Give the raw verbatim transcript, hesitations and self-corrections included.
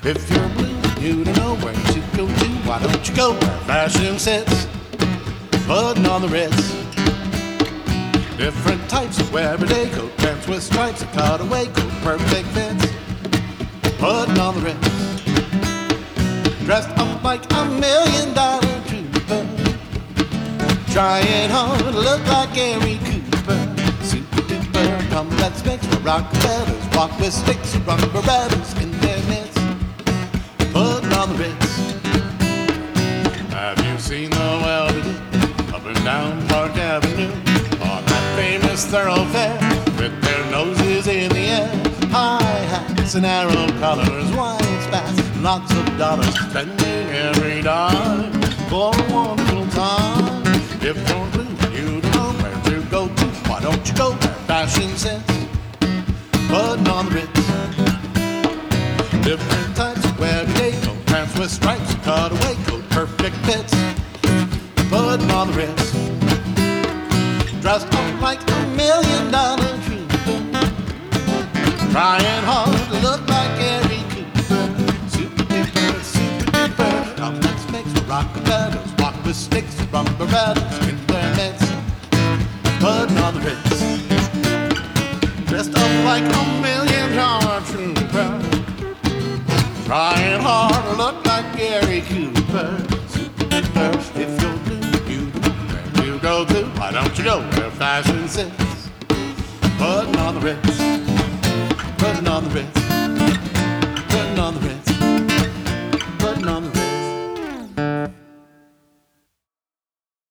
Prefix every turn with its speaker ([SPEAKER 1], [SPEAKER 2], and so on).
[SPEAKER 1] If you're blue, you don't know where to go to. Why don't you go where fashion sits? Putting on the Ritz. Different types of wear everyday coat, pants with stripes, a cutaway coat, perfect fits. Putting on the Ritz. Dressed up like a million dollar trooper, trying hard to look like Gary Cooper. Super duper, come let's mix for Rockefellers, walk with sticks and rubber Berettas in their midst. Putting on the Ritz. Have you seen the well-to-do up and down Park Avenue on that famous thoroughfare with their noses in the air? High hats and arrow collars, wine spats, lots of dollars, spending every dime for a wonderful time. If you're blue, you don't know where to go to. Why don't you go where fashion sits? Putting on the Ritz. Different types of wear everyday coat, pants with stripes, cutaway coat, perfect fits. Putting on the Ritz. Dressed up like a million dollar trooper, trying hard to look like Gary Cooper. Super duper, super duper. Come let's mix with Rockefellers, walk with sticks and rubber Berettas in their midst. Putting on the Ritz. Dressed up like a million dollar trooper, trying hard to look like Gary Cooper. Super duper. If you're blue, you know where you go to. Why don't you go where fashion sits? Putting on the Ritz. Putting on the Ritz.